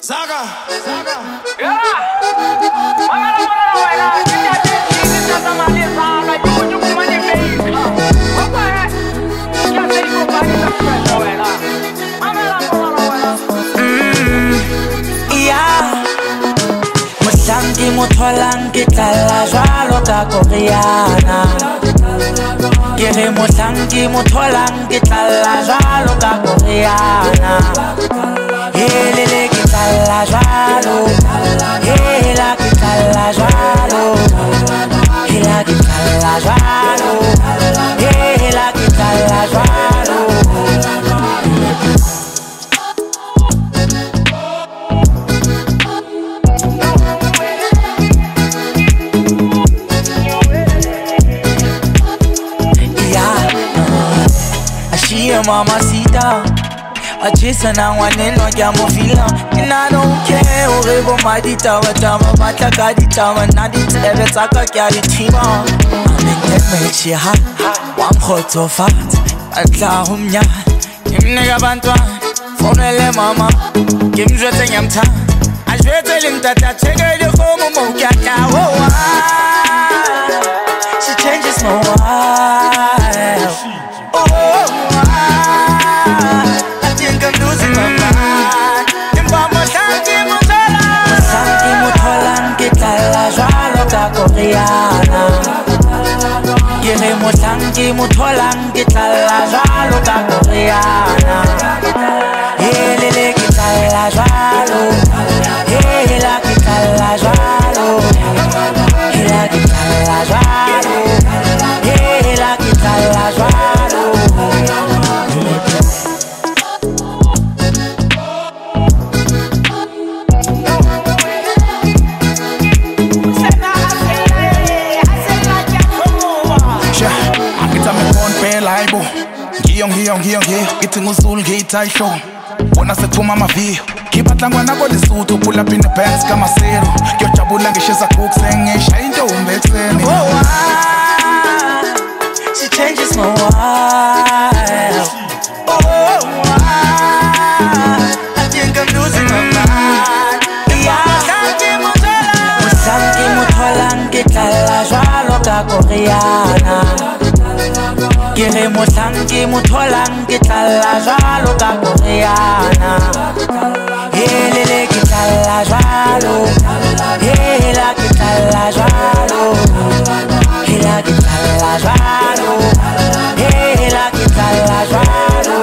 Saga. Yeah. Mohlanki motholang ke tlala jwalo ka Koreana. Ke re mohlanki motholang ke tlala jwalo ka Koreana. Helele ke tlala jwalo, hela ke tlala jwalo, hela ke tlala jwalo, hela ke tlala jwalo. Mamacita, a chisa na waneno ya mofila. And I don't care over my dita, what I'm about to get it down. And I did every taka get it team on. I make that make you hot, one hot so fat. And Lahum ya, him nigga bantwa, phone le mama, give me the yam time. I should tell him that I check out the home of Kaka. She changes my wife. Koreana. Ke mohlanki motholang ke tlala jwalo ka Koreana. Helele ke tlala jwalo, hela ke tlala jwalo, hela ke tlala jwalo, hela ke tlala jwalo. Ngiyong ithi nguzulu ngiyithayi show bona sekuphuma amaviyo ngibatlangwa nako lesuthu pull up in the pants kamasero ngiyojabula ngishisa cooks engishaya intombi ekseni. She changes my wife. I think I'm losing my mind. Mohlanki motholang ke tlala jwalo ka Koreana. Ke re mohlanki motholang ke tlala jwalo ka Koreana. Helele ke tlala jwalo, hela ke tlala jwalo, hela ke tlala jwalo, hela ke tlala jwalo.